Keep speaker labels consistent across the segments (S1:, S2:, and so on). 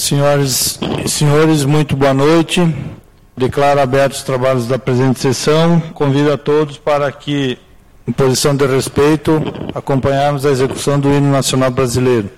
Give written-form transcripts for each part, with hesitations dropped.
S1: Senhoras e senhores, muito boa noite. Declaro abertos os trabalhos da presente sessão. Convido a todos para que, em posição de respeito, acompanharmos a execução do hino nacional brasileiro.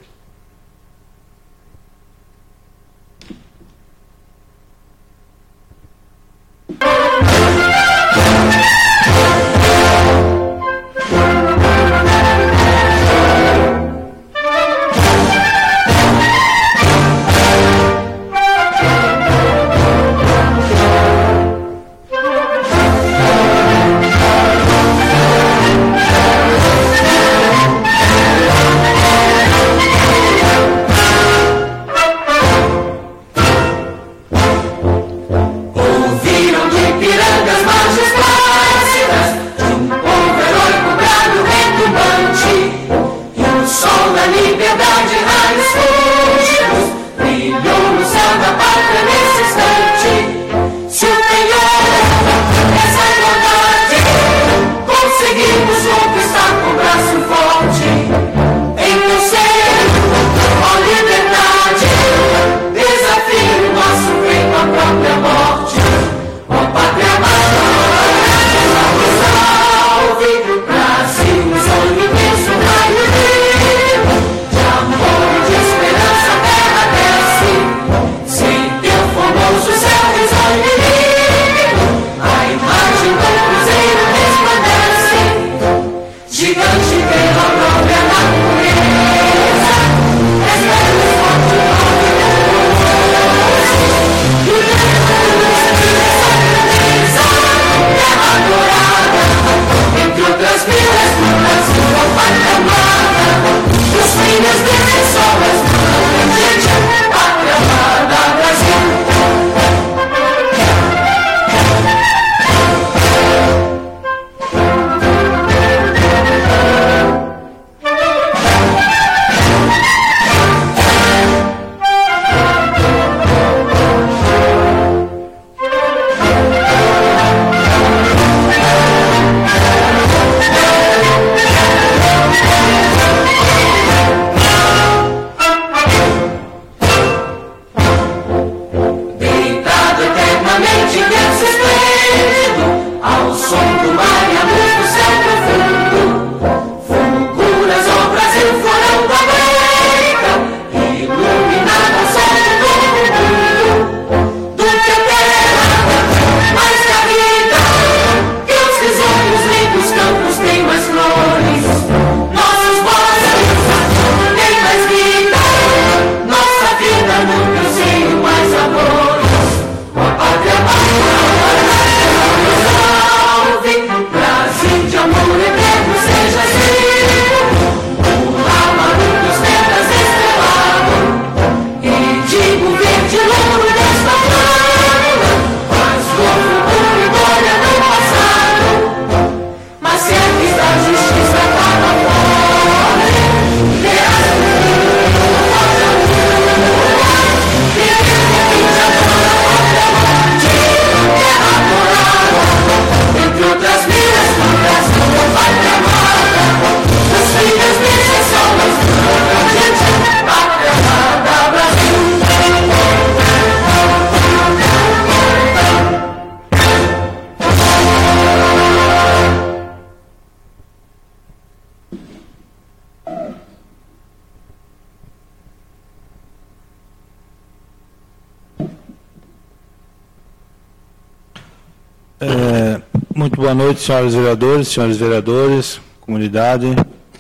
S1: Muito boa noite, senhores vereadores, comunidade.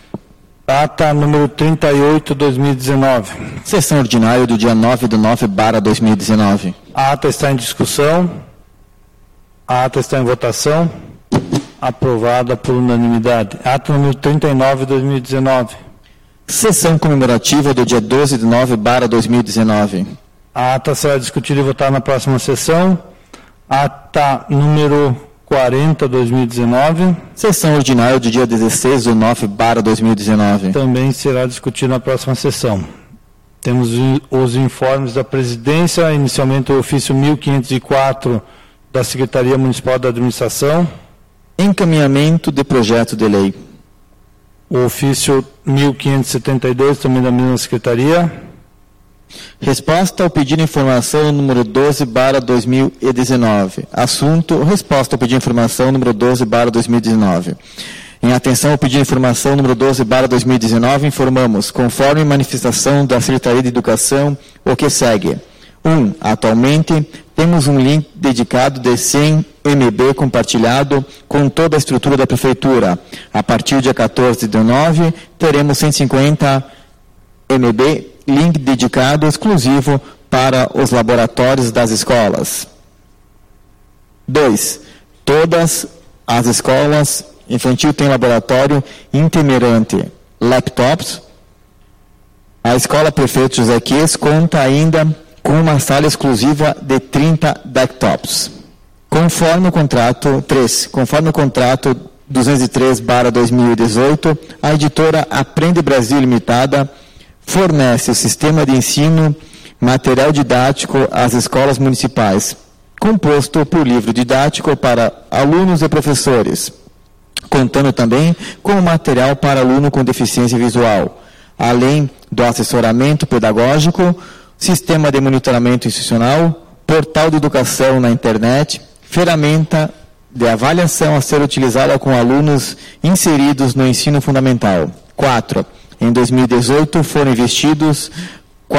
S1: Ata número 38, 2019.
S2: Sessão ordinária do dia 9/9/2019.
S1: A ata está em discussão. A ata está em votação. Aprovada por unanimidade. Ata número 39, 2019.
S2: Sessão comemorativa do dia 12/9/2019.
S1: A ata será discutida e votada na próxima sessão. Ata número 40, 2019.
S2: Sessão ordinária do dia 16/9/2019.
S1: Também será discutida na próxima sessão. Temos os informes da presidência, inicialmente o ofício 1504 da Secretaria Municipal da Administração.
S2: Encaminhamento de projeto de lei.
S1: O ofício 1572, também da mesma Secretaria.
S2: Resposta ao pedido de informação número 12/2019. Assunto: resposta ao pedido de informação número 12/2019. Em atenção ao pedido de informação número 12/2019, informamos, conforme manifestação da Secretaria de Educação, o que segue. 1. Atualmente, temos um link dedicado de 100 MB compartilhado com toda a estrutura da Prefeitura. A partir do dia 14 de 9, teremos 150 MB, link dedicado exclusivo para os laboratórios das escolas. 2. Todas as escolas infantil têm laboratório itinerante, laptops. A Escola Prefeito José Quies conta ainda com uma sala exclusiva de 30 desktops. Conforme o contrato 203/2018, a editora Aprende Brasil Limitada fornece o sistema de ensino, material didático às escolas municipais, composto por livro didático para alunos e professores, contando também com material para aluno com deficiência visual, além do assessoramento pedagógico, sistema de monitoramento institucional, portal de educação na internet, ferramenta de avaliação a ser utilizada com alunos inseridos no ensino fundamental. 4. Em 2018 foram investidos R$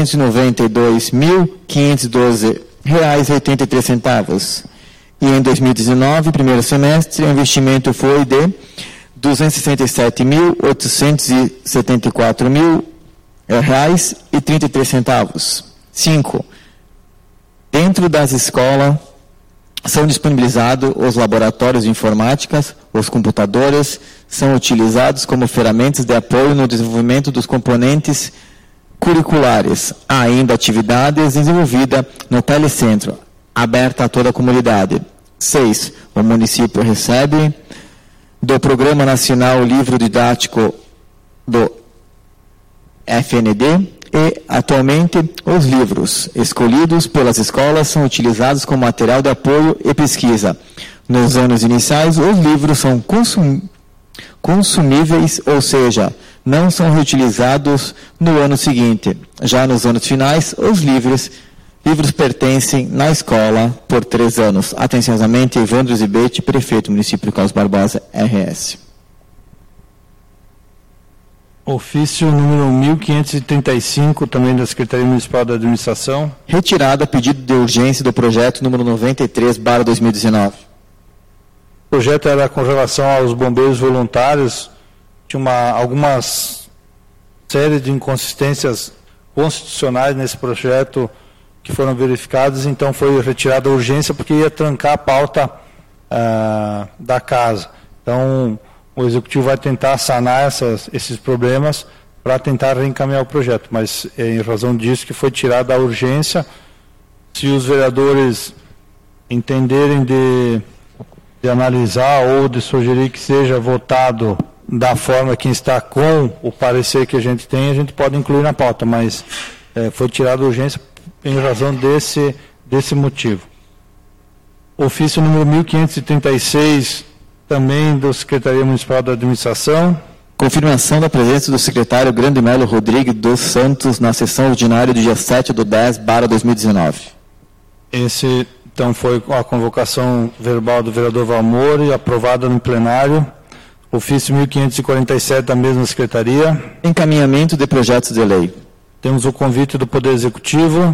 S2: 492.512,83. E em 2019, primeiro semestre, o investimento foi de R$ 267.874,33. 5. Dentro das escolas são disponibilizados os laboratórios de informática, os computadores são utilizados como ferramentas de apoio no desenvolvimento dos componentes curriculares. Há ainda atividades desenvolvidas no telecentro, aberta a toda a comunidade. 6. O município recebe do Programa Nacional Livro Didático do FND e, atualmente, os livros escolhidos pelas escolas são utilizados como material de apoio e pesquisa. Nos anos iniciais, os livros são consumíveis, ou seja, não são reutilizados no ano seguinte. Já nos anos finais, os livros pertencem na escola por 3 anos. Atenciosamente, Evandro Zibete, prefeito do município de Carlos Barbosa, RS.
S1: Ofício número 1535, também da Secretaria Municipal da Administração.
S2: Retirada pedido de urgência do projeto número 93/2019.
S1: O projeto era com relação aos bombeiros voluntários. Tinha algumas série de inconsistências constitucionais nesse projeto que foram verificadas, então foi retirada a urgência porque ia trancar a pauta da casa. Então, o Executivo vai tentar sanar esses problemas para tentar reencaminhar o projeto, mas é em razão disso que foi tirada a urgência. Se os vereadores entenderem de analisar ou de sugerir que seja votado da forma que está com o parecer que a gente tem, a gente pode incluir na pauta, mas foi tirada a urgência em razão desse motivo. Ofício número 1536, também da Secretaria Municipal da Administração.
S2: Confirmação da presença do secretário Grande Melo Rodrigues dos Santos na sessão ordinária do dia 7/10/2019.
S1: Esse, então, foi a convocação verbal do vereador Valmor, aprovada no plenário. Ofício 1547 da mesma Secretaria.
S2: Encaminhamento de projetos de lei.
S1: Temos o convite do Poder Executivo.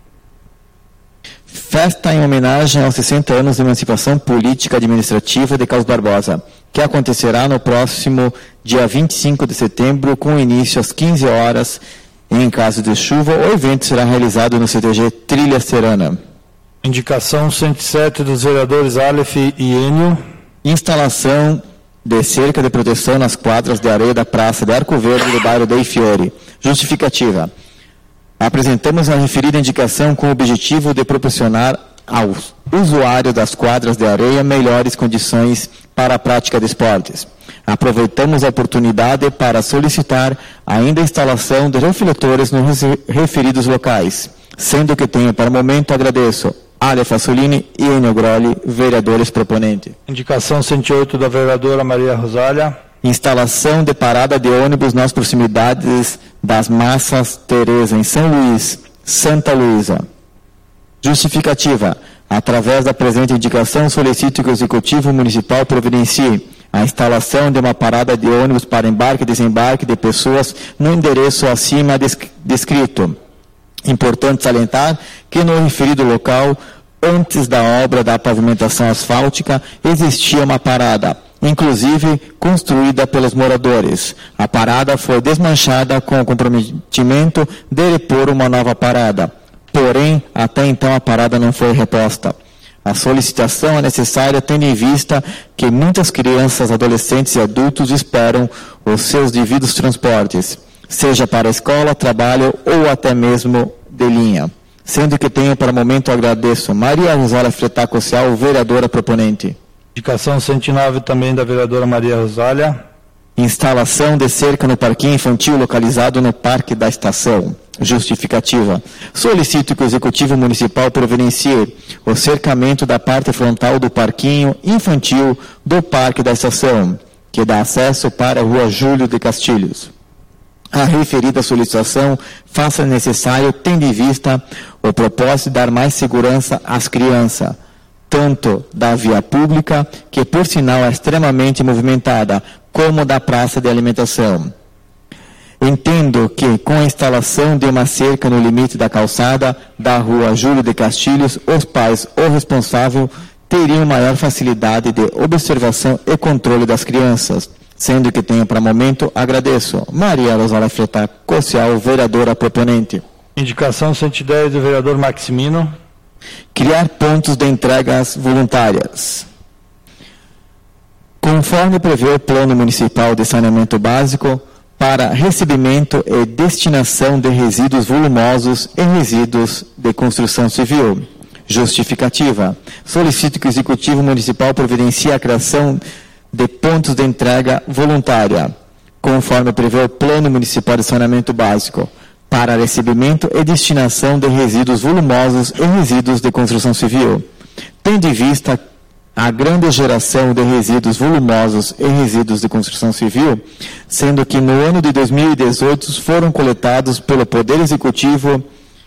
S2: Festa em homenagem aos 60 anos de emancipação política administrativa de Carlos Barbosa, que acontecerá no próximo dia 25 de setembro, com início às 15 horas. Em caso de chuva, o evento será realizado no CTG Trilha Serana.
S1: Indicação 107 dos vereadores Aleph e Enio.
S2: Instalação de cerca de proteção nas quadras de areia da Praça de Arco Verde do bairro Dei Fiore. Justificativa. Apresentamos a referida indicação com o objetivo de proporcionar aos usuários das quadras de areia melhores condições para a prática de esportes. Aproveitamos a oportunidade para solicitar ainda a instalação de refletores nos referidos locais, sendo que tenho para o momento agradeço Aleph Assolini e Enio Groli, vereadores proponentes.
S1: Indicação 108 da vereadora Maria Rosália.
S2: instalação de parada de ônibus nas proximidades das Massas Teresa, em São Luís, Santa Luísa. Justificativa. Através da presente indicação, solicito que o Executivo Municipal providencie a instalação de uma parada de ônibus para embarque e desembarque de pessoas no endereço acima descrito. Importante salientar que no referido local, antes da obra da pavimentação asfáltica, existia uma parada, inclusive construída pelos moradores. A parada foi desmanchada com o comprometimento de repor uma nova parada. Porém, até então a parada não foi reposta. A solicitação é necessária tendo em vista que muitas crianças, adolescentes e adultos esperam os seus devidos transportes, seja para a escola, trabalho ou até mesmo de linha. Sendo que tenho para o momento agradeço Maria Rosália Freitas Cossial, vereadora proponente.
S1: Indicação 109 também da vereadora Maria Rosália.
S2: Instalação de cerca no parquinho infantil localizado no Parque da Estação. Justificativa. Solicito que o Executivo Municipal providencie o cercamento da parte frontal do parquinho infantil do Parque da Estação, que dá acesso para a Rua Júlio de Castilhos. A referida solicitação faça necessário, tendo em vista o propósito de dar mais segurança às crianças, tanto da via pública, que por sinal é extremamente movimentada, como da praça de alimentação. Entendo que, com a instalação de uma cerca no limite da calçada da Rua Júlio de Castilhos, os pais ou responsável teriam maior facilidade de observação e controle das crianças, sendo que tenho para momento, agradeço. Maria Rosália Freitas Cossial, vereadora proponente.
S1: Indicação 110 do vereador Maximino.
S2: Criar pontos de entregas voluntárias. Conforme prevê o Plano Municipal de Saneamento Básico, para recebimento e destinação de resíduos volumosos e resíduos de construção civil. Justificativa. Solicito que o Executivo Municipal providencie a criação de pontos de entrega voluntária, conforme prevê o Plano Municipal de Saneamento Básico, para recebimento e destinação de resíduos volumosos e resíduos de construção civil, tendo em vista a grande geração de resíduos volumosos e resíduos de construção civil, sendo que no ano de 2018 foram coletados pelo Poder Executivo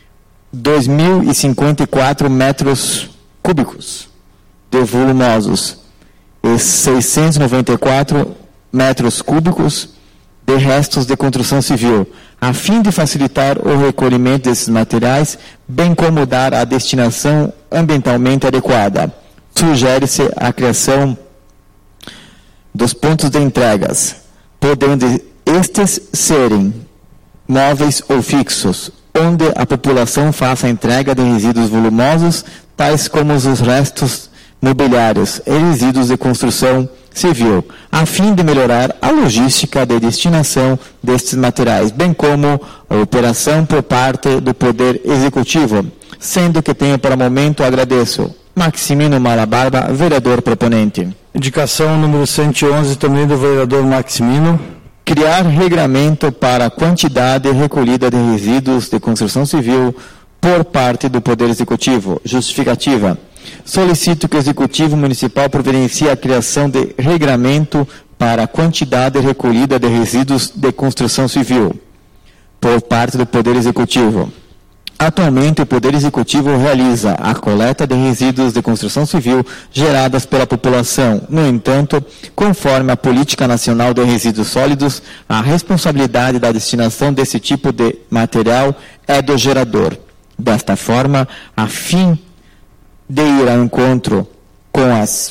S2: 2.054 metros cúbicos de volumosos e 694 metros cúbicos de restos de construção civil, a fim de facilitar o recolhimento desses materiais, bem como dar a destinação ambientalmente adequada. Sugere-se a criação dos pontos de entregas, podendo estes serem móveis ou fixos, onde a população faça a entrega de resíduos volumosos, tais como os restos mobiliários e resíduos de construção civil, a fim de melhorar a logística de destinação destes materiais, bem como a operação por parte do Poder Executivo, sendo que tenho para o momento, agradeço. Maximino Malabarba, vereador proponente.
S1: Indicação número 111, também do vereador Maximino.
S2: Criar regramento para a quantidade recolhida de resíduos de construção civil por parte do Poder Executivo. Justificativa. Solicito que o Executivo Municipal providencie a criação de regramento para a quantidade recolhida de resíduos de construção civil por parte do Poder Executivo. Atualmente, o Poder Executivo realiza a coleta de resíduos de construção civil geradas pela população. No entanto, conforme a Política Nacional de Resíduos Sólidos, a responsabilidade da destinação desse tipo de material é do gerador. Desta forma, a fim de ir ao encontro com as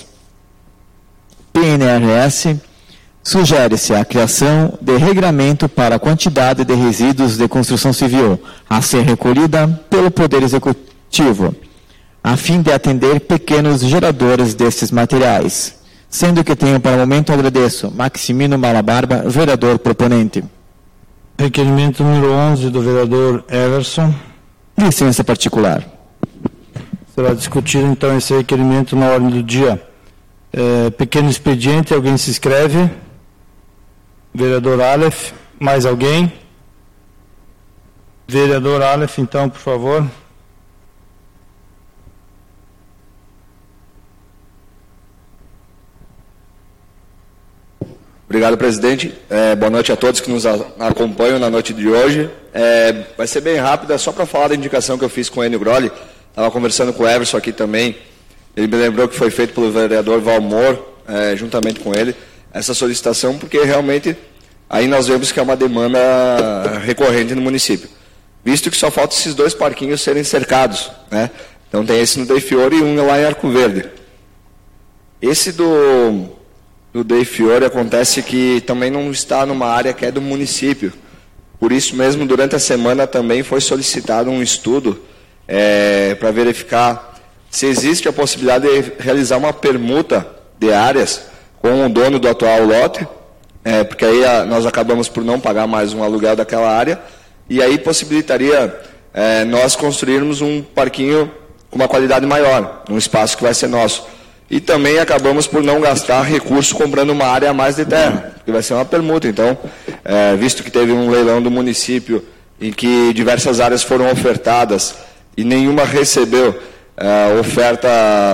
S2: PNRS, sugere-se a criação de regramento para a quantidade de resíduos de construção civil a ser recolhida pelo Poder Executivo, a fim de atender pequenos geradores destes materiais. Sendo que tenho para o momento, agradeço. Maximino Malabarba, vereador proponente.
S1: Requerimento número 11 do vereador Everson.
S2: Licença particular.
S1: Será discutido então esse requerimento na ordem do dia. Pequeno expediente, alguém se inscreve? Vereador Aleph, mais alguém? Vereador Aleph, então, por favor.
S3: Obrigado, presidente. Boa noite a todos que nos acompanham na noite de hoje. Vai ser bem rápido, é só para falar da indicação que eu fiz com o Enio Grolli. Estava conversando com o Everson aqui também. Ele me lembrou que foi feito pelo vereador Valmor, juntamente com ele, essa solicitação, porque realmente aí nós vemos que é uma demanda recorrente no município. Visto que só falta esses 2 parquinhos serem cercados, né? Então tem esse no Dei Fiore e um lá em Arco Verde. Esse do Dei Fiore acontece que também não está numa área que é do município. Por isso mesmo, durante a semana também foi solicitado um estudo para verificar se existe a possibilidade de realizar uma permuta de áreas com o dono do atual lote, porque aí nós acabamos por não pagar mais um aluguel daquela área, e aí possibilitaria nós construirmos um parquinho com uma qualidade maior, um espaço que vai ser nosso. E também acabamos por não gastar recurso comprando uma área a mais de terra, porque vai ser uma permuta. Então, visto que teve um leilão do município em que diversas áreas foram ofertadas e nenhuma recebeu oferta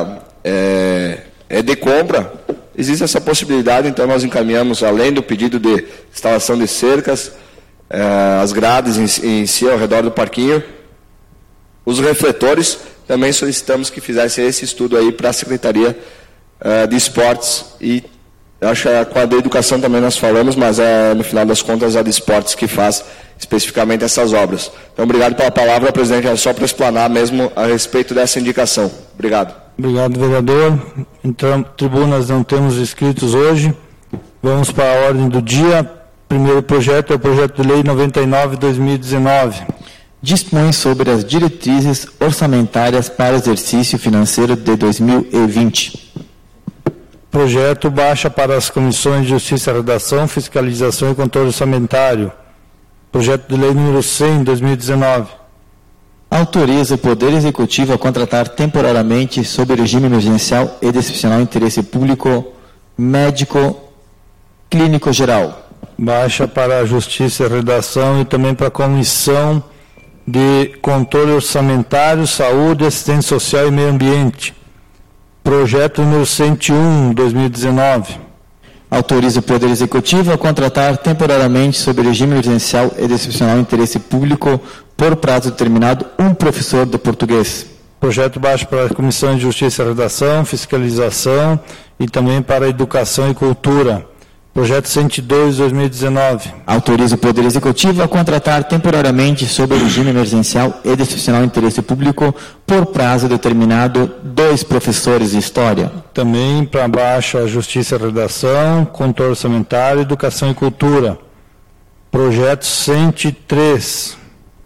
S3: de compra, existe essa possibilidade. Então nós encaminhamos, além do pedido de instalação de cercas, as grades em si ao redor do parquinho, os refletores. Também solicitamos que fizesse esse estudo aí para a Secretaria de Esportes, e acho que com a da Educação também nós falamos, mas no final das contas a de Esportes que faz especificamente essas obras. Então, obrigado pela palavra, presidente, é só para explanar mesmo a respeito dessa indicação. Obrigado.
S1: Obrigado, vereador. Então, tribunas não temos inscritos hoje. Vamos para a ordem do dia. Primeiro projeto é o projeto de lei 99/2019.
S2: Dispõe sobre as diretrizes orçamentárias para o exercício financeiro de 2020.
S1: Projeto baixa para as comissões de Justiça, Redação, Fiscalização e Controle Orçamentário. Projeto de lei número 100/2019.
S2: Autoriza o Poder Executivo a contratar temporariamente, sob regime emergencial e de excepcional interesse público, médico clínico geral.
S1: Baixa para a Justiça, Redação e também para a Comissão de Controle Orçamentário, Saúde, Assistência Social e Meio Ambiente. Projeto número 101/2019.
S2: Autoriza o Poder Executivo a contratar temporariamente, sob regime emergencial e de excepcional interesse público, por prazo determinado, um professor de português.
S1: Projeto baixo para a Comissão de Justiça, Redação, Fiscalização e também para a Educação e Cultura. Projeto 102/2019.
S2: Autoriza o Poder Executivo a contratar temporariamente, sob regime emergencial e de excepcional interesse público, por prazo determinado, 2 professores de História.
S1: Também para baixo a Justiça, Redação, Controle Orçamentário, Educação e Cultura. Projeto 103.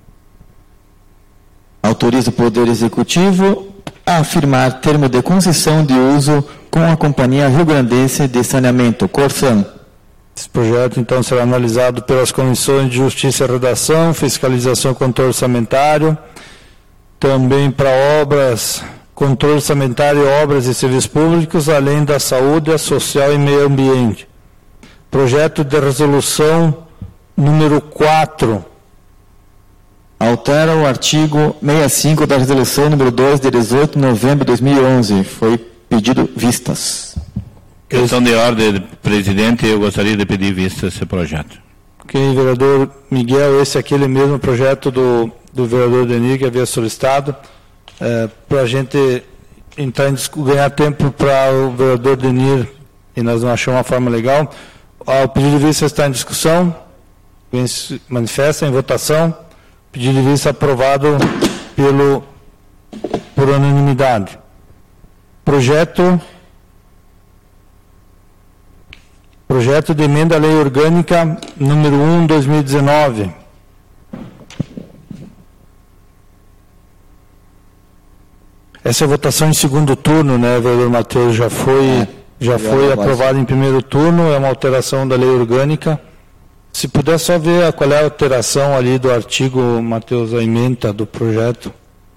S2: Autoriza o Poder Executivo a firmar termo de concessão de uso com a Companhia Rio Grandense de Saneamento, Corsan.
S1: Esse projeto, então, será analisado pelas comissões de Justiça, Redação, Fiscalização e Controle Orçamentário, também para obras, Controle Orçamentário e Obras e Serviços Públicos, além da Saúde, Social e Meio Ambiente. Projeto de resolução número 4.
S2: Altera o artigo 65 da resolução número 2, de 18 de novembro de 2011. Foi pedido vistas.
S4: Questão de ordem, presidente, eu gostaria de pedir vista esse projeto.
S1: Ok, vereador Miguel, esse é aquele mesmo projeto do vereador Denir que havia solicitado, para a gente entrar ganhar tempo para o vereador Denir, e nós não achamos uma forma legal. O pedido de vista está em discussão, se manifesta em votação, pedido de vista aprovado por unanimidade. Projeto de emenda à Lei Orgânica número 1/2019. Essa é a votação em segundo turno, né, vereador Matheus? Já foi aprovado em primeiro turno, é uma alteração da Lei Orgânica. Se puder só ver qual é a alteração ali do artigo, Matheus, a emenda do projeto.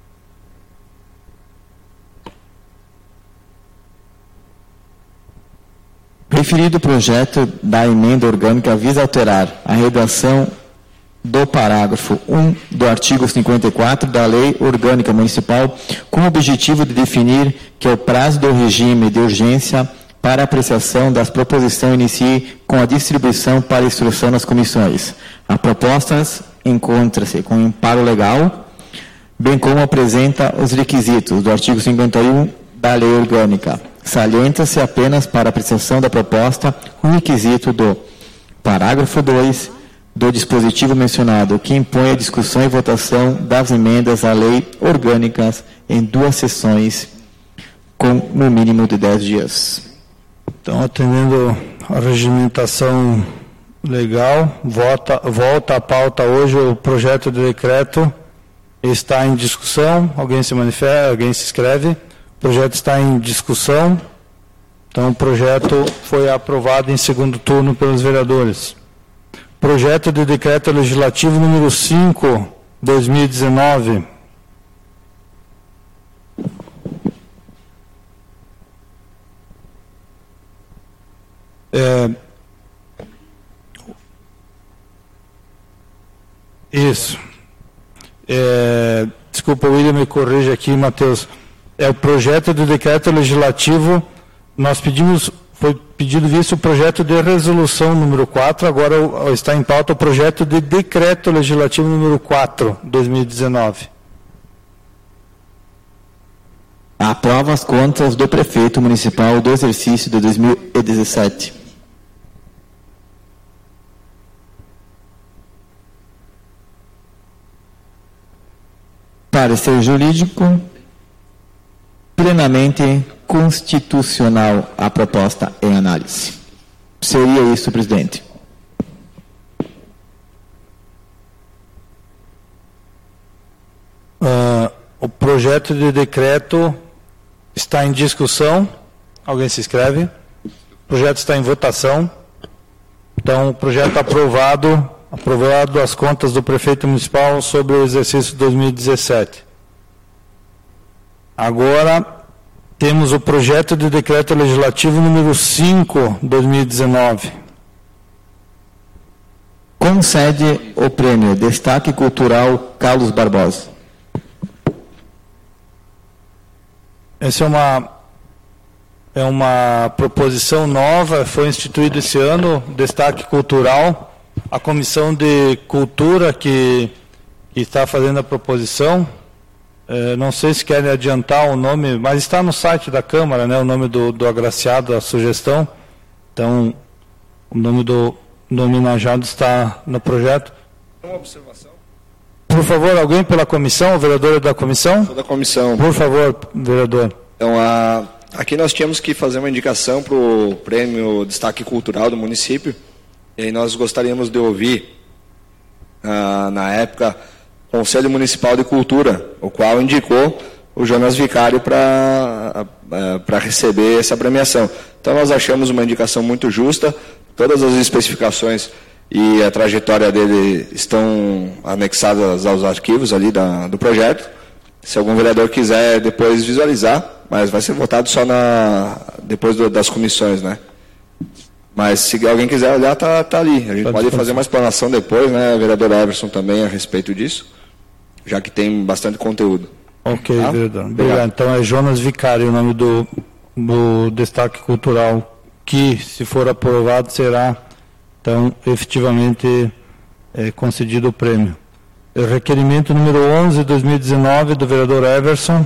S2: Referido projeto da emenda orgânica visa alterar a redação do parágrafo 1 do artigo 54 da Lei Orgânica Municipal, com o objetivo de definir que o prazo do regime de urgência para apreciação das proposições inicie com a distribuição para instrução nas comissões. A proposta encontra-se com amparo legal, bem como apresenta os requisitos do artigo 51 da Lei Orgânica. Salienta-se apenas para apreciação da proposta o requisito do parágrafo 2 do dispositivo mencionado, que impõe a discussão e votação das emendas à lei orgânicas em 2 sessões, com no mínimo de 10 dias.
S1: Então, atendendo a regimentação legal, volta à pauta hoje o projeto de decreto está em discussão. Alguém se manifesta, alguém se inscreve. O projeto está em discussão. Então, o projeto foi aprovado em segundo turno pelos vereadores. Projeto de decreto legislativo número 5, 2019. Isso. Desculpa, o William me corrige aqui, Matheus. É o projeto de decreto legislativo, nós pedimos, foi pedido visto o projeto de resolução número 4, agora está em pauta o projeto de decreto legislativo número 4, 2019.
S2: Aprova as contas do prefeito municipal do exercício de 2017. Parecer jurídico, plenamente constitucional a proposta em análise. Seria isso, presidente.
S1: O projeto de decreto está em discussão. Alguém se inscreve? O projeto está em votação. Então, o projeto aprovado as contas do prefeito municipal sobre o exercício 2017. Agora, temos o projeto de decreto legislativo número 5, 2019.
S2: Concede o prêmio Destaque Cultural Carlos Barbosa.
S1: Essa é uma proposição nova, foi instituído esse ano, Destaque Cultural. A Comissão de Cultura que está fazendo a proposição, não sei se querem adiantar o nome, mas está no site da Câmara, né, o nome do agraciado, a sugestão. Então, o nome do homenageado está no projeto.
S3: Uma observação.
S1: Por favor, alguém pela comissão, o vereador da comissão?
S3: Sou da comissão.
S1: Por favor, vereador.
S3: Então, aqui nós tínhamos que fazer uma indicação para o prêmio Destaque Cultural do município. E aí nós gostaríamos de ouvir, na época, o Conselho Municipal de Cultura, o qual indicou o Jonas Vicário para receber essa premiação. Então nós achamos uma indicação muito justa, todas as especificações e a trajetória dele estão anexadas aos arquivos ali do projeto. Se algum vereador quiser depois visualizar, mas vai ser votado só depois das comissões, né? Mas se alguém quiser olhar, tá ali. A gente pode fazer uma explanação depois, né, vereador Everson, também a respeito disso, já que tem bastante conteúdo.
S1: Ok, tá? Vereador. Obrigado. Então é Jonas Vicário, o nome do Destaque Cultural, que, se for aprovado, será, então, efetivamente concedido o prêmio. O requerimento número 11, 2019, do vereador Everson.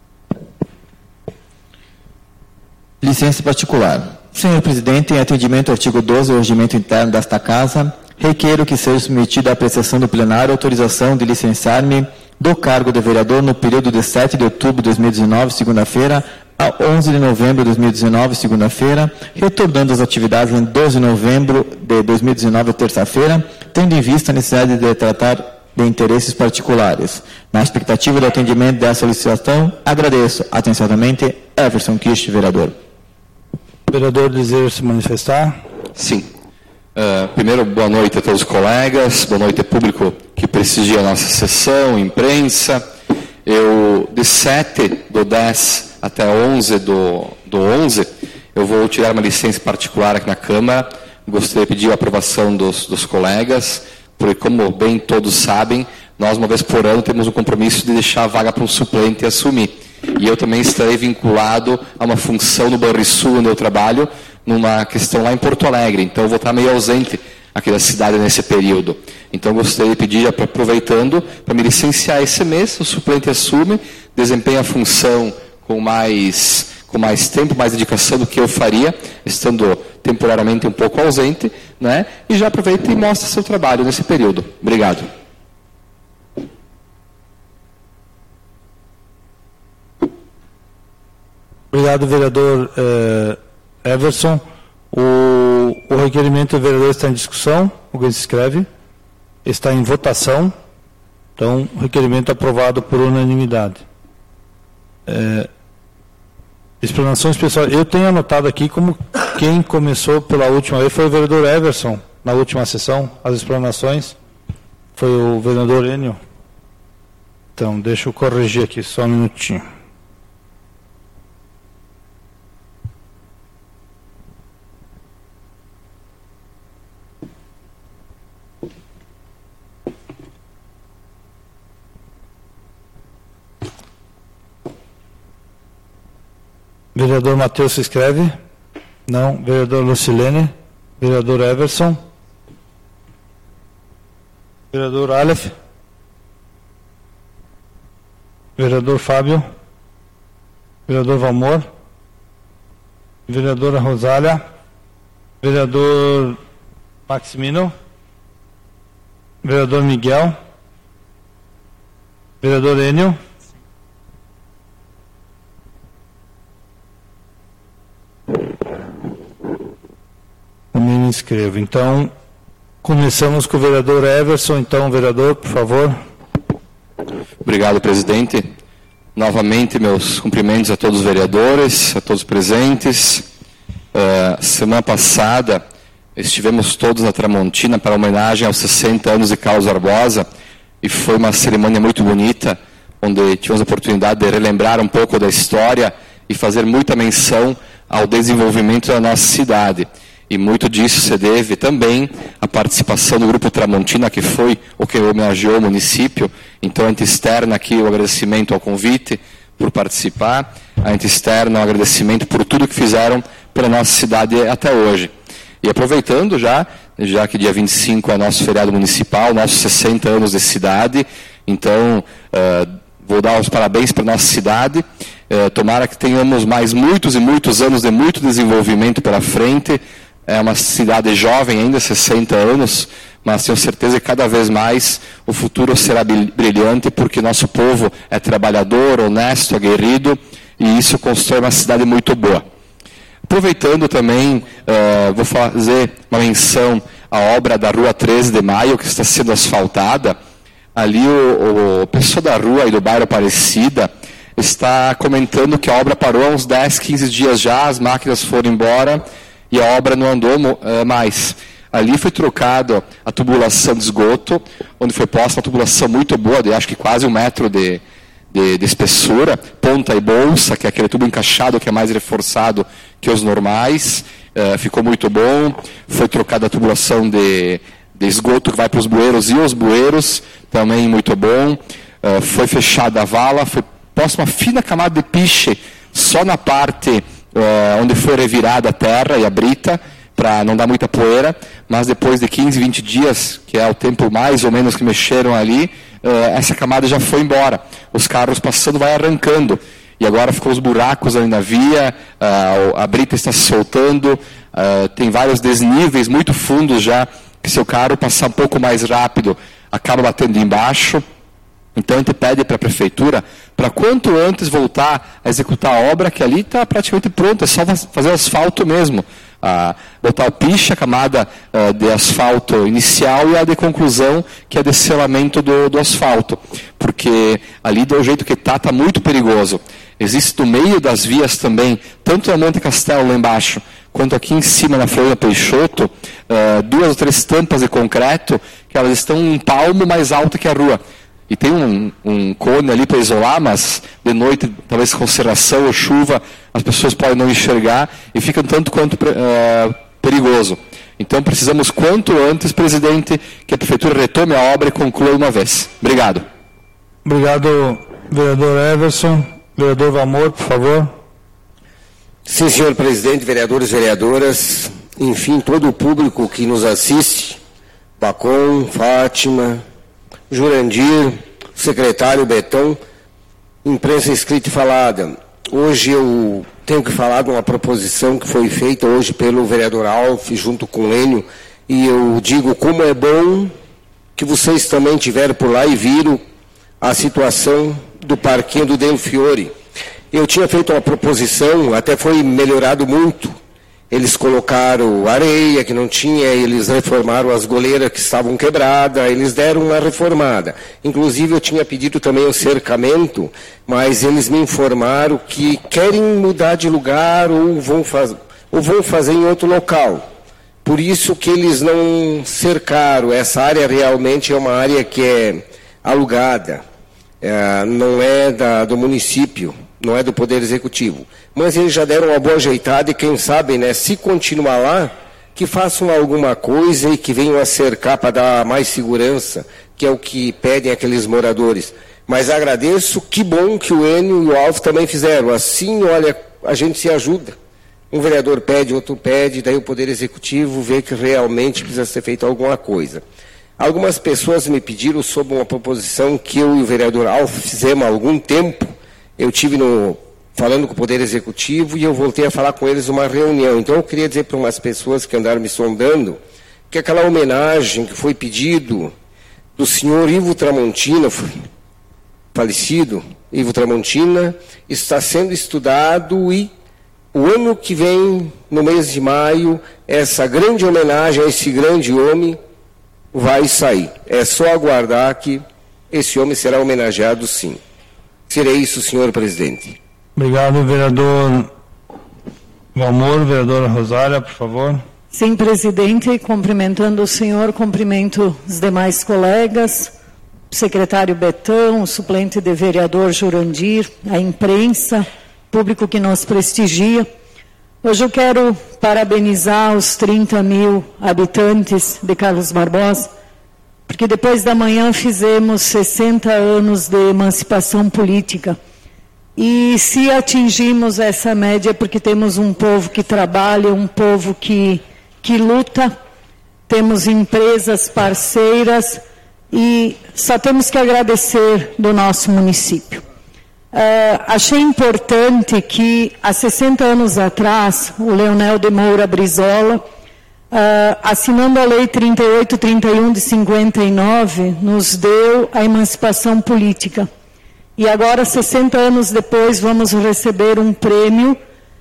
S2: Licença particular. Senhor presidente, em atendimento ao artigo 12 do regimento interno desta Casa, requeiro que seja submetida à apreciação do plenário a autorização de licenciar-me do cargo de vereador no período de 7 de outubro de 2019, segunda-feira, a 11 de novembro de 2019, segunda-feira, retornando às atividades em 12 de novembro de 2019, terça-feira, tendo em vista a necessidade de tratar de interesses particulares. Na expectativa do atendimento dessa solicitação, agradeço atenciosamente Everson Kirsch, vereador.
S1: Vereador, deseja se manifestar?
S5: Sim. Primeiro, boa noite a todos os colegas, boa noite ao público que prestigia a nossa sessão, imprensa. Eu, de 7/10 até 11 do 11, eu vou tirar uma licença particular aqui na Câmara. Gostaria de pedir a aprovação dos colegas, porque, como bem todos sabem, nós, uma vez por ano, temos o compromisso de deixar a vaga para um suplente assumir. E eu também estarei vinculado a uma função no Banrisul, onde eu trabalho, numa questão lá em Porto Alegre. Então eu vou estar meio ausente aqui da cidade nesse período. Então eu gostaria de pedir, aproveitando, para me licenciar esse mês, o suplente assume, desempenha a função com mais tempo, mais dedicação do que eu faria, estando temporariamente um pouco ausente, né? E já aproveita e mostra seu trabalho nesse período. Obrigado.
S1: Obrigado, vereador Everson. O requerimento do vereador está em discussão. Alguém se inscreve? Está em votação. Então, o requerimento é aprovado por unanimidade. Explanações pessoais. Eu tenho anotado aqui como quem começou pela última vez foi o vereador Everson, na última sessão. As explanações foi o vereador Enio. Então, deixa eu corrigir aqui só um minutinho. Vereador Matheus se inscreve? Não. Vereador Lucilene? Vereador Everson? Vereador Aleph? Vereador Fábio? Vereador Valmor? Vereadora Rosália? Vereador Maximino? Vereador Miguel? Vereador Enio? Também me inscrevo. Então, começamos com o vereador Everson. Então, vereador, por favor.
S5: Obrigado, presidente. Novamente, meus cumprimentos a todos os vereadores, a todos os presentes. Semana passada, estivemos todos na Tramontina para homenagem aos 60 anos de Carlos Barbosa, e foi uma cerimônia muito bonita, onde tivemos a oportunidade de relembrar um pouco da história e fazer muita menção ao desenvolvimento da nossa cidade. E muito disso se deve também à participação do Grupo Tramontina, que foi o que homenageou o município. Então, a gente externa aqui o agradecimento ao convite por participar, a gente externa o agradecimento por tudo que fizeram pela nossa cidade até hoje. E aproveitando já que dia 25 é nosso feriado municipal, nossos 60 anos de cidade, então vou dar os parabéns para a nossa cidade. Tomara que tenhamos mais muitos e muitos anos de muito desenvolvimento pela frente. É uma cidade jovem ainda, 60 anos, mas tenho certeza que cada vez mais o futuro será brilhante, porque nosso povo é trabalhador, honesto, aguerrido, e isso constrói uma cidade muito boa. Aproveitando também, vou fazer uma menção à obra da Rua 13 de Maio, que está sendo asfaltada. Ali o pessoal da rua e do bairro Aparecida está comentando que a obra parou há uns 10, 15 dias já, as máquinas foram embora e a obra não andou mais. Ali foi trocado a tubulação de esgoto, onde foi posta uma tubulação muito boa, de acho que quase 1 metro de espessura, ponta e bolsa, que é aquele tubo encaixado que é mais reforçado que os normais, ficou muito bom. Foi trocada a tubulação de esgoto que vai para os bueiros e os bueiros, também muito bom. Foi fechada a vala, foi posta uma fina camada de piche só na parte onde foi revirada a terra e a brita, para não dar muita poeira, mas depois de 15, 20 dias, que é o tempo mais ou menos que mexeram ali, essa camada já foi embora. Os carros passando vai arrancando. E agora ficou os buracos ali na via, a brita está se soltando, tem vários desníveis muito fundos já, que se o carro passar um pouco mais rápido, acaba batendo embaixo. Então a gente pede para a prefeitura, para quanto antes voltar a executar a obra, que ali está praticamente pronta, é só fazer o asfalto mesmo. Botar o piche, a camada de asfalto inicial, e a de conclusão, que é de selamento do asfalto. Porque ali, do jeito que está muito perigoso. Existe no meio das vias também, tanto na Monte Castelo lá embaixo, quanto aqui em cima na Floriano Peixoto, 2 ou 3 tampas de concreto, que elas estão um palmo mais alto que a rua. E tem um cone ali para isolar, mas de noite, talvez com cerração ou chuva, as pessoas podem não enxergar e fica tanto quanto perigoso. Então precisamos quanto antes, presidente, que a prefeitura retome a obra e conclua uma vez. Obrigado.
S1: Obrigado, vereador Everson. Vereador Valmor, por favor.
S6: Sim, senhor presidente, vereadores e vereadoras, enfim, todo o público que nos assiste, Pacom, Fátima, Jurandir, secretário Betão, imprensa escrita e falada. Hoje eu tenho que falar de uma proposição que foi feita hoje pelo vereador Alf, junto com o Enio, e eu digo como é bom que vocês também tiveram por lá e viram a situação do parquinho do Del Fiore. Eu tinha feito uma proposição, até foi melhorado muito. Eles colocaram areia que não tinha, eles reformaram as goleiras que estavam quebradas, eles deram uma reformada. Inclusive eu tinha pedido também o cercamento, mas eles me informaram que querem mudar de lugar ou vão fazer em outro local. Por isso que eles não cercaram. Essa área realmente é uma área que é alugada, não é do município, não é do Poder Executivo. Mas eles já deram uma boa ajeitada e quem sabe, né, se continuar lá, que façam alguma coisa e que venham a cercar para dar mais segurança, que é o que pedem aqueles moradores. Mas agradeço, que bom que o Enio e o Alf também fizeram. Assim, olha, a gente se ajuda. Um vereador pede, outro pede, daí o Poder Executivo vê que realmente precisa ser feita alguma coisa. Algumas pessoas me pediram sobre uma proposição que eu e o vereador Alf fizemos há algum tempo. Eu tive falando com o Poder Executivo e eu voltei a falar com eles numa reunião. Então eu queria dizer para umas pessoas que andaram me sondando que aquela homenagem que foi pedido do senhor Ivo Tramontina, falecido Ivo Tramontina, está sendo estudado e o ano que vem, no mês de maio, essa grande homenagem a esse grande homem vai sair. É só aguardar que esse homem será homenageado, sim. Serei isso, senhor presidente.
S1: Obrigado, vereador Valmor. Vereadora Rosália, por favor.
S7: Sim, presidente, cumprimentando o senhor, cumprimento os demais colegas, o secretário Betão, o suplente de vereador Jurandir, a imprensa, público que nos prestigia. Hoje eu quero parabenizar os 30 mil habitantes de Carlos Barbosa, porque depois da manhã fizemos 60 anos de emancipação política. E se atingimos essa média é porque temos um povo que trabalha, um povo que luta, temos empresas parceiras e só temos que agradecer do nosso município. Achei importante que há 60 anos atrás, o Leonel de Moura Brizola, assinando a Lei 3831 de 59, nos deu a emancipação política. E agora, 60 anos depois, vamos receber um prêmio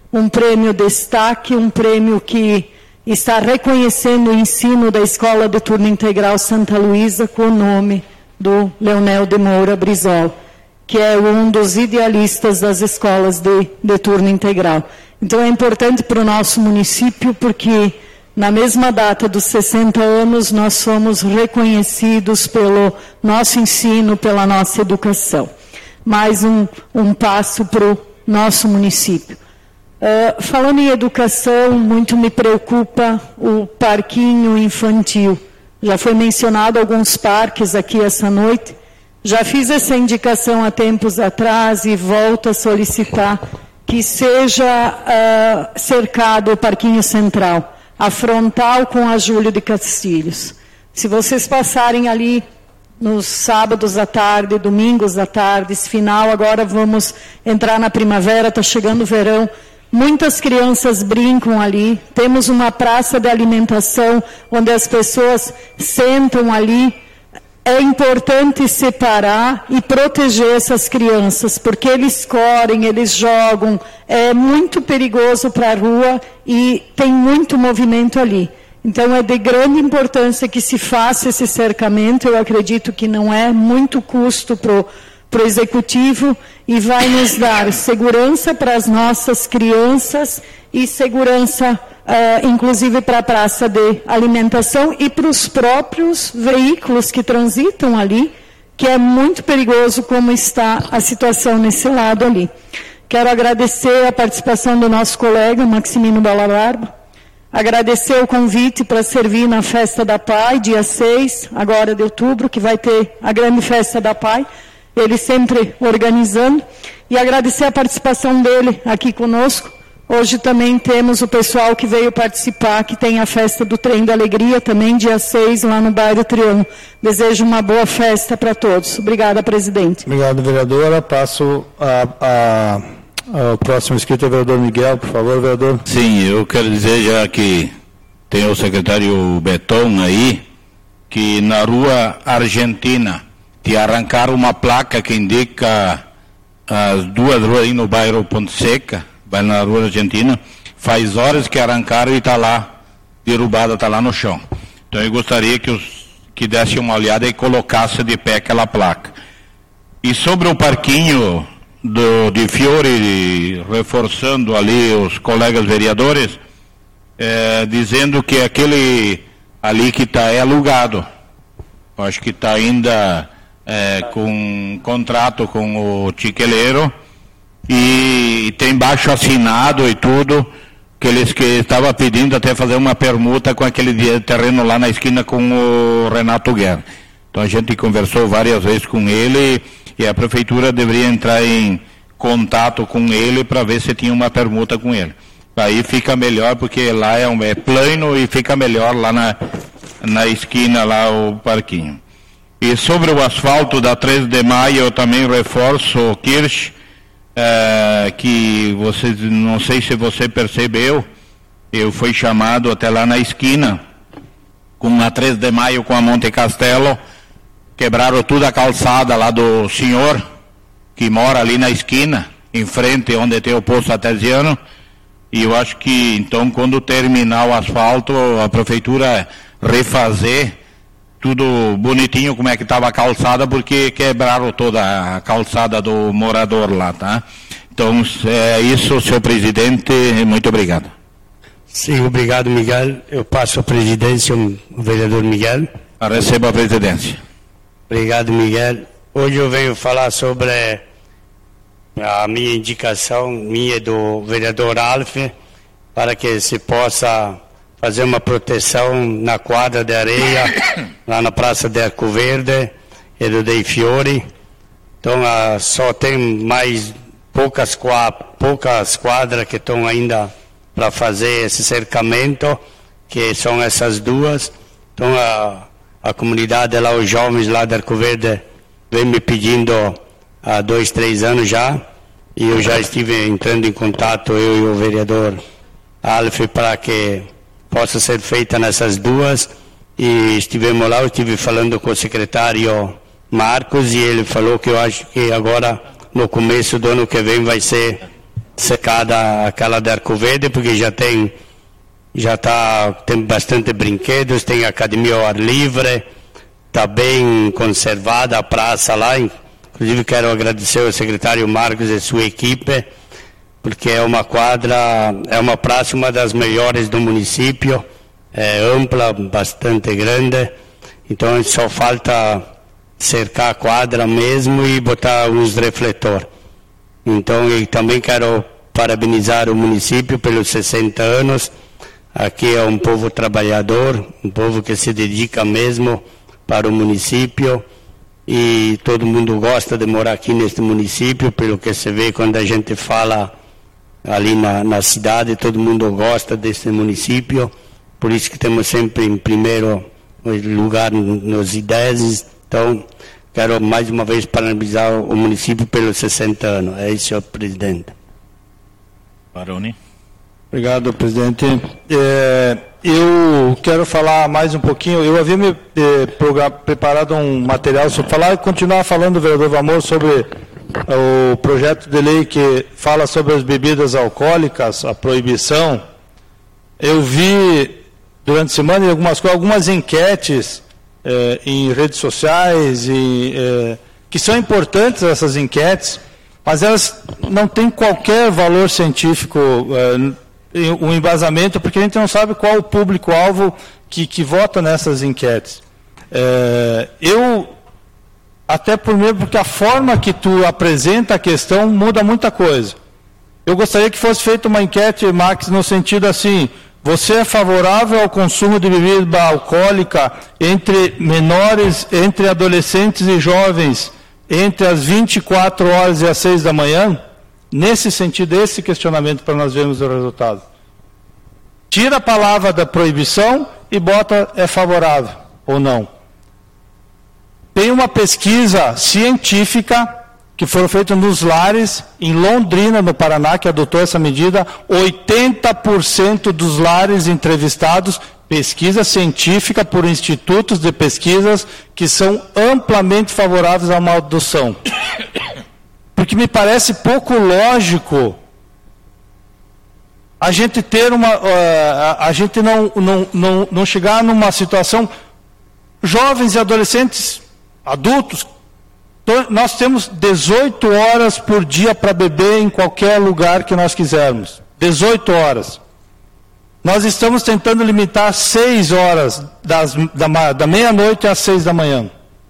S7: destaque, um prêmio que está reconhecendo o ensino da Escola de Turno Integral Santa Luísa com o nome do Leonel de Moura Brizola, que é um dos idealistas das escolas de turno integral. Então é importante para o nosso município, porque na mesma data dos 60 anos, nós somos reconhecidos pelo nosso ensino, pela nossa educação. Mais um passo para o nosso município. Falando em educação, muito me preocupa o parquinho infantil. Já foi mencionado alguns parques aqui essa noite. Já fiz essa indicação há tempos atrás e volto a solicitar que seja cercado o parquinho central, a frontal com a Júlio de Castilhos. Se vocês passarem ali nos sábados à tarde, domingos à tarde, esse final, agora vamos entrar na primavera, está chegando o verão, muitas crianças brincam ali, temos uma praça de alimentação onde as pessoas sentam ali. É importante separar e proteger essas crianças, porque eles correm, eles jogam, é muito perigoso para a rua e tem muito movimento ali. Então é de grande importância que se faça esse cercamento. Eu acredito que não é muito custo para o Executivo e vai nos dar segurança para as nossas crianças e segurança inclusive para a praça de alimentação e para os próprios veículos que transitam ali, que é muito perigoso como está a situação nesse lado ali. Quero agradecer a participação do nosso colega Maximino Balabarba, agradecer o convite para servir na Festa da Pai, dia 6, agora de outubro, que vai ter a grande Festa da Pai, ele sempre organizando, e agradecer a participação dele aqui conosco. Hoje também temos o pessoal que veio participar, que tem a festa do Trem da Alegria, também dia 6, lá no bairro Triângulo. Desejo uma boa festa para todos. Obrigada, presidente.
S1: Obrigado, vereadora. Passo ao próximo inscrito, o vereador Miguel, por favor, vereador.
S4: Sim, eu quero dizer, já que tem o secretário Betão aí, que na rua Argentina te arrancaram uma placa que indica as duas ruas aí no bairro Ponte Seca, vai na rua Argentina, faz horas que arrancaram e está lá, derrubada, está lá no chão. Então eu gostaria que desse uma olhada e colocasse de pé aquela placa. E sobre o parquinho de Fiore, reforçando ali os colegas vereadores, dizendo que aquele ali que está é alugado. Eu acho que está ainda com contrato com o tiqueleiro e tem baixo assinado e tudo, que eles que estavam pedindo até fazer uma permuta com aquele terreno lá na esquina com o Renato Guerra. Então a gente conversou várias vezes com ele e a prefeitura deveria entrar em contato com ele para ver se tinha uma permuta com ele. Aí fica melhor, porque lá é plano e fica melhor lá na esquina, lá o parquinho. E sobre o asfalto da 13 de maio, eu também reforço, Kirsch, que você, não sei se você percebeu, eu fui chamado até lá na esquina, com a 13 de maio com a Monte Castelo, quebraram toda a calçada lá do senhor, que mora ali na esquina, em frente onde tem o posto artesiano, e eu acho que, então, quando terminar o asfalto, a prefeitura refazer tudo bonitinho como é que estava a calçada, porque quebraram toda a calçada do morador lá, tá? Então, é isso, senhor presidente, muito obrigado.
S8: Sim, obrigado, Miguel. Eu passo a presidência ao vereador Miguel.
S4: Receba a presidência.
S8: Obrigado, Miguel. Hoje eu venho falar sobre a minha indicação, minha e do vereador Alf, para que se possa fazer uma proteção na quadra de areia, lá na Praça de Arco Verde e do Dei Fiore. Então, só tem mais poucas quadras que estão ainda para fazer esse cercamento, que são essas duas. Então, a comunidade lá, os jovens lá de Arco Verde, vem me pedindo há 2, 3 anos já, e eu já estive entrando em contato, eu e o vereador Alf, para que possa ser feita nessas duas, e estivemos lá, eu estive falando com o secretário Marcos, e ele falou que eu acho que agora, no começo do ano que vem, vai ser secada aquela de Arco Verde, porque tem bastante brinquedos, tem academia ao ar livre, está bem conservada a praça lá. Inclusive quero agradecer ao secretário Marcos e sua equipe, porque é uma praça, uma das melhores do município, é ampla, bastante grande, então só falta cercar a quadra mesmo e botar uns refletores. Então eu também quero parabenizar o município pelos 60 anos, aqui é um povo trabalhador, um povo que se dedica mesmo para o município, e todo mundo gosta de morar aqui neste município, pelo que se vê quando a gente fala ali na cidade, todo mundo gosta desse município, por isso que temos sempre em primeiro lugar nos IDES. Então, quero mais uma vez parabenizar o município pelos 60 anos. É isso, senhor presidente.
S4: Baroni.
S1: Obrigado, presidente. Eu quero falar mais um pouquinho. Eu havia me preparado um material sobre falar e continuar falando, vereador Vamor, sobre o projeto de lei que fala sobre as bebidas alcoólicas, a proibição. Eu vi durante a semana algumas enquetes em redes sociais que são importantes, essas enquetes, mas elas não têm qualquer valor científico, um embasamento, porque a gente não sabe qual o público-alvo que vota nessas enquetes. Até porque a forma que tu apresenta a questão muda muita coisa. Eu gostaria que fosse feita uma enquete, Max, no sentido assim: você é favorável ao consumo de bebida alcoólica entre menores, entre adolescentes e jovens entre as 24 horas e as 6 da manhã, nesse sentido, esse questionamento para nós vermos o resultado. Tira a palavra da proibição e bota é favorável ou não. Tem uma pesquisa científica que foi feita nos lares, em Londrina, no Paraná, que adotou essa medida. 80% dos lares entrevistados, pesquisa científica por institutos de pesquisas que são amplamente favoráveis a uma adoção. Porque me parece pouco lógico a gente ter a gente não chegar numa situação, jovens e adolescentes, adultos, nós temos 18 horas por dia para beber em qualquer lugar que nós quisermos. 18 horas. Nós estamos tentando limitar 6 horas, da meia-noite às 6 da manhã.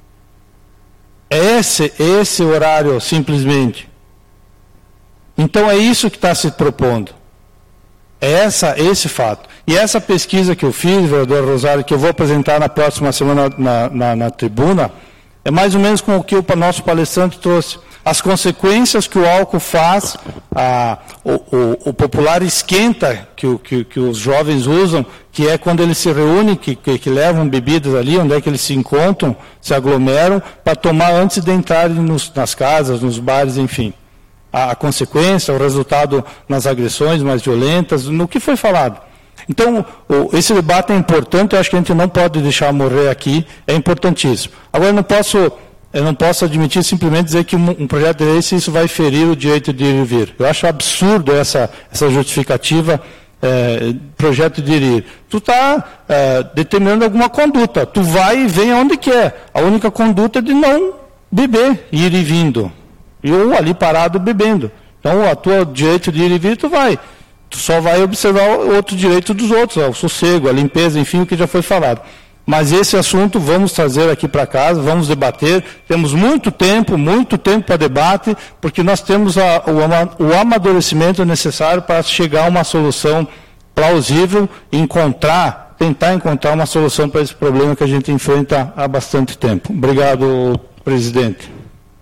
S1: É esse horário, simplesmente. Então é isso que está se propondo. É esse fato. E essa pesquisa que eu fiz, vereador Rosário, que eu vou apresentar na próxima semana na tribuna, é mais ou menos com o que o nosso palestrante trouxe. As consequências que o álcool faz, o popular esquenta que os jovens usam, que é quando eles se reúnem, que levam bebidas ali, onde é que eles se encontram, se aglomeram, para tomar antes de entrarem nas casas, nos bares, enfim. A consequência, o resultado nas agressões mais violentas, no que foi falado. Então, esse debate é importante, eu acho que a gente não pode deixar morrer aqui, é importantíssimo. Agora, eu não posso admitir simplesmente dizer que um projeto de lei, isso vai ferir o direito de ir e vir. Eu acho absurdo essa justificativa, projeto de ir e vir. Tu está determinando alguma conduta, tu vai e vem aonde quer. A única conduta é de não beber, ir e vindo. Ou ali parado bebendo. Então, o teu direito de ir e vir, tu vai. Tu só vai observar o outro direito dos outros, o sossego, a limpeza, enfim, o que já foi falado. Mas esse assunto vamos trazer aqui para casa, vamos debater. Temos muito tempo para debate, porque nós temos o amadurecimento necessário para chegar a uma solução plausível e tentar encontrar uma solução para esse problema que a gente enfrenta há bastante tempo. Obrigado, presidente.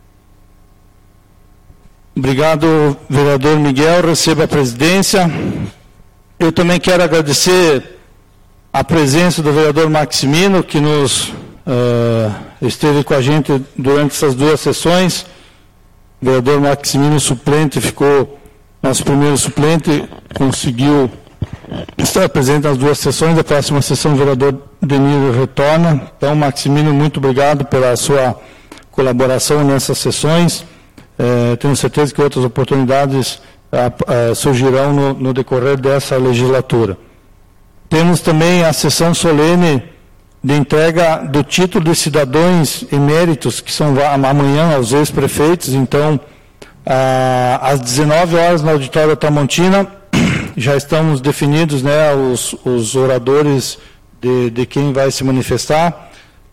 S1: Obrigado, vereador Miguel, receba a presidência. Eu também quero agradecer a presença do vereador Maximino, que esteve com a gente durante essas 2 sessões. O vereador Maximino, suplente, ficou nosso primeiro suplente, conseguiu estar presente nas 2 sessões. A próxima sessão o vereador Deniro retorna. Então, Maximino, muito obrigado pela sua colaboração nessas sessões. Tenho certeza que outras oportunidades surgirão no decorrer dessa legislatura. Temos também a sessão solene de entrega do título de cidadãos eméritos, que são amanhã aos ex-prefeitos. Então, às 19 horas no auditório Tramontina, já estamos definidos, né, os oradores de quem vai se manifestar.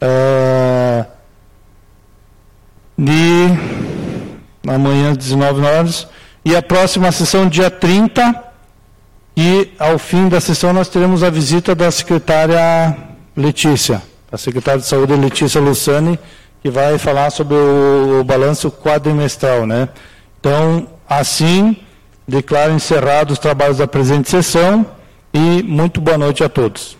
S1: Amanhã às 19 horas, e a próxima sessão dia 30, e ao fim da sessão nós teremos a visita da secretária Letícia, a secretária de Saúde Letícia Luciani, que vai falar sobre o balanço quadrimestral, né? Então, assim, declaro encerrados os trabalhos da presente sessão, e muito boa noite a todos.